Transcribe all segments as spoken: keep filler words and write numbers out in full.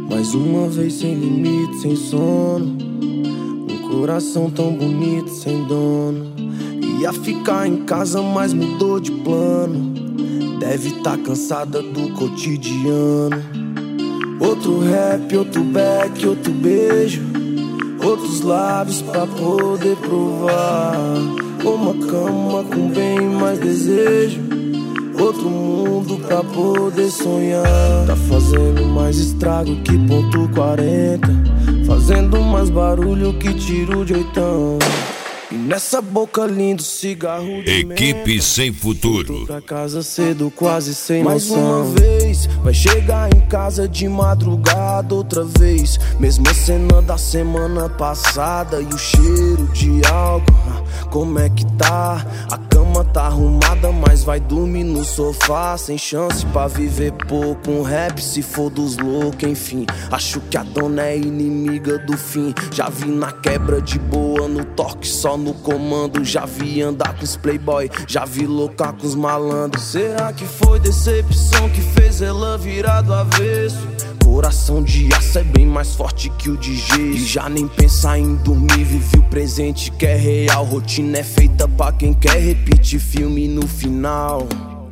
Mais uma vez sem limite, sem sono. Um coração tão bonito, sem dono. Ia ficar em casa, mas mudou de plano. Deve tá cansada do cotidiano. Outro rap, outro back, outro beijo. Outros lábios pra poder provar. Uma cama com bem mais desejo. Outro mundo pra poder sonhar. Tá fazendo mais estrago que ponto quarenta. Fazendo mais barulho que tiro de oitão. E nessa boca lindo cigarro de Equipe menta. Sem futuro. Voltou pra casa cedo, quase sem mais noção. Mais uma vez, vai chegar em casa de madrugada outra vez. Mesma cena da semana passada. E o cheiro de álcool, como é que tá? A cama tá arrumada, mas vai dormir no sofá. Sem chance pra viver pouco. Um rap se for dos loucos, enfim. Acho que a dona é inimiga do fim. Já vi na quebra de boa, no toque só no comando. Já vi andar com os playboy, já vi loucar com os malandros. Será que foi decepção que fez ela virar do avesso? Coração de aço é bem mais forte que o de gesso. E já nem pensar em dormir, vive o presente que é real. Rotina é feita pra quem quer repetir filme no final.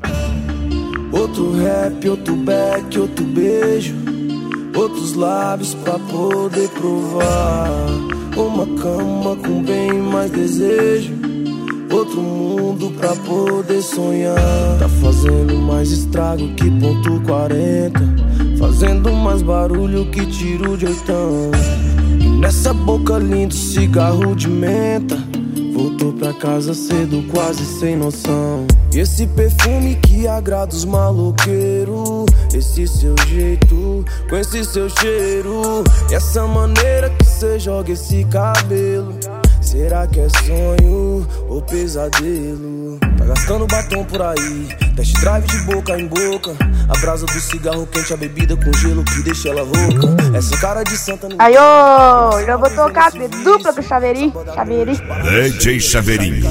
Outro rap, outro back, outro beijo. Outros lábios pra poder provar. Uma cama com bem mais desejo. Outro mundo pra poder sonhar. Tá fazendo mais estrago que ponto quarenta. Fazendo mais barulho que tiro de oitão. E nessa boca lindo cigarro de menta. Voltou pra casa cedo, quase sem noção. E esse perfume que agrada os maloqueiros. Esse seu jeito, com esse seu cheiro. E essa maneira que cê joga esse cabelo. Será que é sonho ou pesadelo? Tá gastando batom por aí, test drive de boca em boca. A brasa do cigarro quente, a bebida com gelo que deixa ela rouca. Essa cara de santa não... Aí, ô, eu vou tocar de dupla com o Chaveirinho. Chaveirinho. D J Chaveirinho.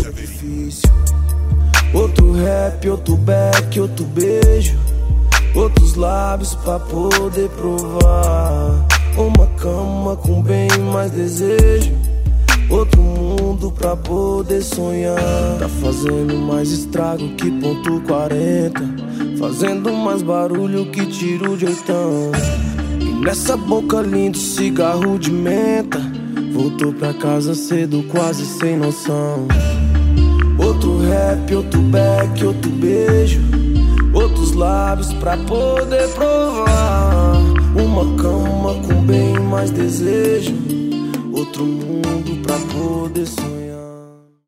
Outro rap, outro back, outro beijo. Outros lábios pra poder provar. Uma cama com bem mais desejo. Outro mundo pra poder sonhar. Tá fazendo mais estrago que ponto quarenta. Fazendo mais barulho que tiro de oitão. E nessa boca lindo cigarro de menta. Voltou pra casa cedo, quase sem noção. Outro rap, outro back, outro beijo. Outros lábios pra poder provar. Uma cama com bem mais desejo. Outro mundo pra poder sonhar.